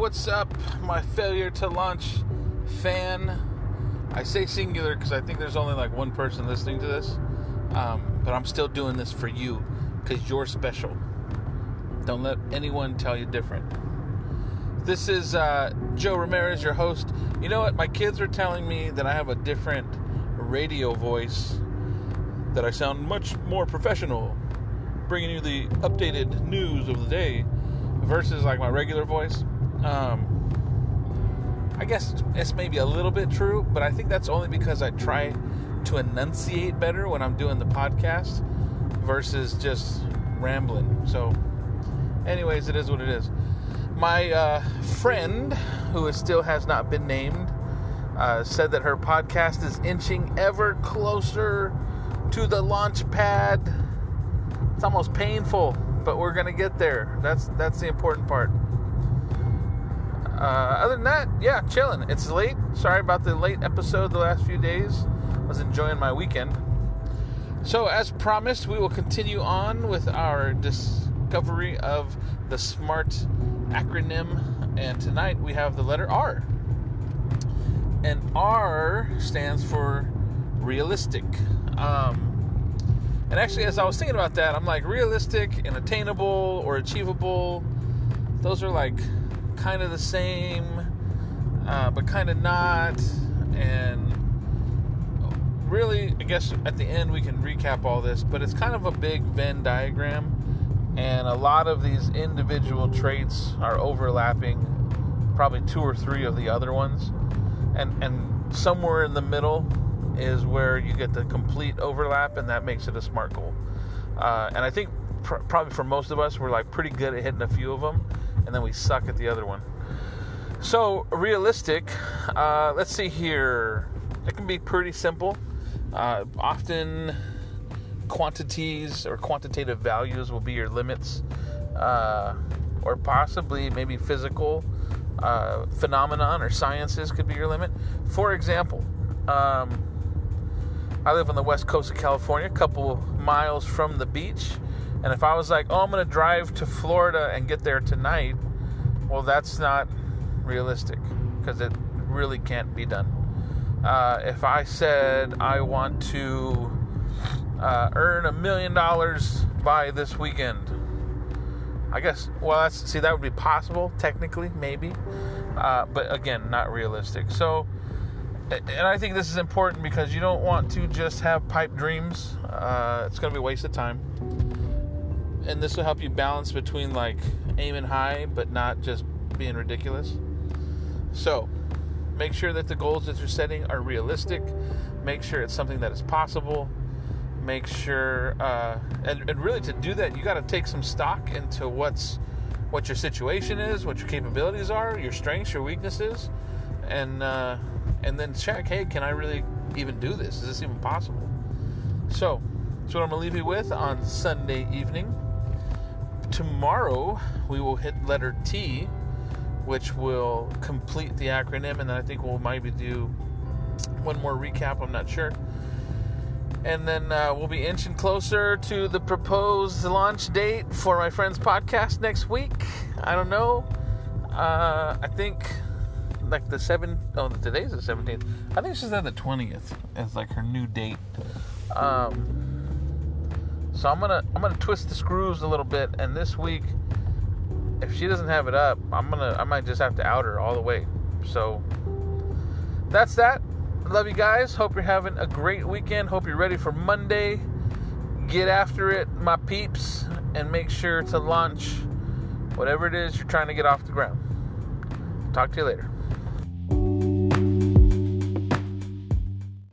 what's up, my failure to launch fan? I say singular because I think there's only like one person listening to this, but I'm still doing this for you because you're special. Don't let anyone tell you different. This is Joe Ramirez, your host. You know what? My kids are telling me that I have a different radio voice, that I sound much more professional, bringing you the updated news of the day versus like my regular voice. I guess it's maybe a little bit true, but I think that's only because I try to enunciate better when I'm doing the podcast versus just rambling. So anyways, it is what it is. My friend, who still has not been named, said that her podcast is inching ever closer to the launch pad. It's almost painful, but we're going to get there. That's the important part. Other than that, yeah, chilling. It's late. Sorry about the late episode the last few days. I was enjoying my weekend. So, as promised, we will continue on with our discovery of the SMART acronym. And tonight we have the letter R. And R stands for realistic. And actually, as I was thinking about that, I'm like, realistic and attainable or achievable, those are like kind of the same, but kind of not. And really, I guess at the end we can recap all this, but it's kind of a big Venn diagram, and a lot of these individual traits are overlapping probably two or three of the other ones, and somewhere in the middle is where you get the complete overlap, and that makes it a SMART goal. And I think probably for most of us, we're like pretty good at hitting a few of them, and then we suck at the other one. So realistic, let's see here. It can be pretty simple. Often quantities or quantitative values will be your limits, or possibly maybe physical phenomenon or sciences could be your limit. For example, I live on the west coast of California, a couple miles from the beach. And if I was like, I'm going to drive to Florida and get there tonight, well, that's not realistic because it really can't be done. If I said I want to earn $1 million by this weekend, I guess, that would be possible, technically, maybe. But again, not realistic. So, and I think this is important because you don't want to just have pipe dreams. It's going to be a waste of time. And this will help you balance between like aiming high but not just being ridiculous. So make sure that the goals that you're setting are realistic. Make sure it's something that is possible. Make sure and really to do that, you got to take some stock into what your situation is, what your capabilities are, your strengths, your weaknesses, and then check, hey, can I really even do this? Is this even possible? So that's what I'm going to leave you with on Sunday evening. Tomorrow, we will hit letter T, which will complete the acronym, and then I think we'll maybe do one more recap, I'm not sure. And then we'll be inching closer to the proposed launch date for my friend's podcast next week. I don't know. I think like today's the 17th. I think she said the 20th as like her new date. So I'm gonna twist the screws a little bit, and this week, if she doesn't have it up, I might just have to out her all the way. So that's that. Love you guys. Hope you're having a great weekend. Hope you're ready for Monday. Get after it, my peeps, and make sure to launch whatever it is you're trying to get off the ground. Talk to you later.